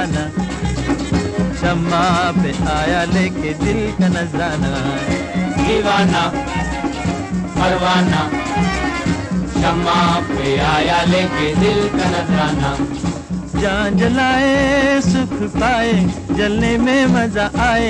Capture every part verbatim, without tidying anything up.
नजराना, शम्मा पे आया लेके दिल का नजराना। दीवाना परवाना, शम्मा पे आया लेके दिल का नजराना। जान जलाए सुख पाए, जलने में मजा आए।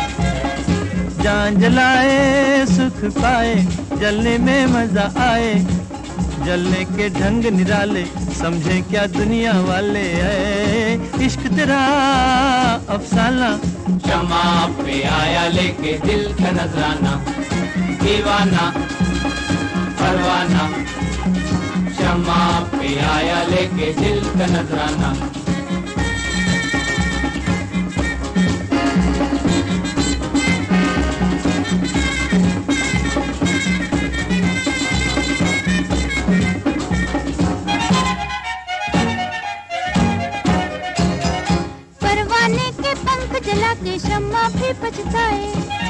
जान जलाए सुख पाए, जलने में मजा आए। जलने के ढंग निराले, समझे क्या दुनिया वाले है। इश्क तेरा अफसाना, शम्मा पे आया लेके दिल का नजराना। दीवाना परवाना, शम्मा पे आया लेके दिल का नजराना। परवाने के पंख जला के शम्मा भी पछताए।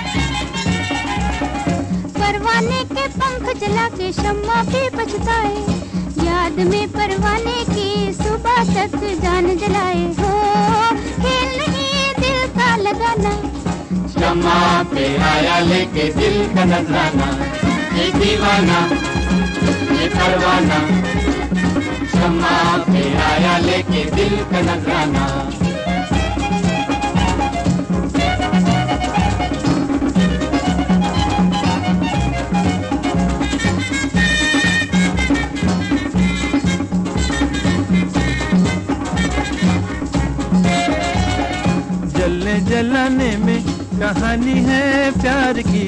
परवाने के पंख जला के शम्मा भी पछताए। याद में परवाने की सुबह तक जान जलाए। हो खेल नहीं दिल का लगाना, शम्मा पे आया लेके दिल का नजराना। ये दीवाना ये परवाना, शम्मा पे आया लेके दिल का नजराना। जलने जलाने में कहानी है प्यार की,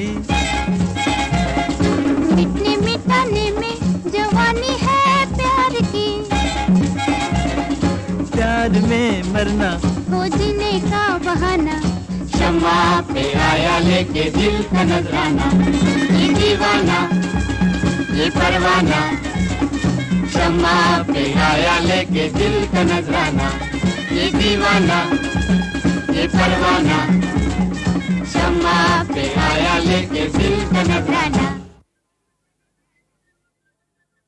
मिटने मिटाने में जवानी है प्यार की। प्यार में मरना हो जीने का बहाना, शम्मा पे आया लेके दिल का नजराना। ये दीवाना ये परवाना, शम्मा पे आया लेके दिल का नजराना। ये दीवाना ये परवाना, शम्मा पे आया लेके दिल का नजराना।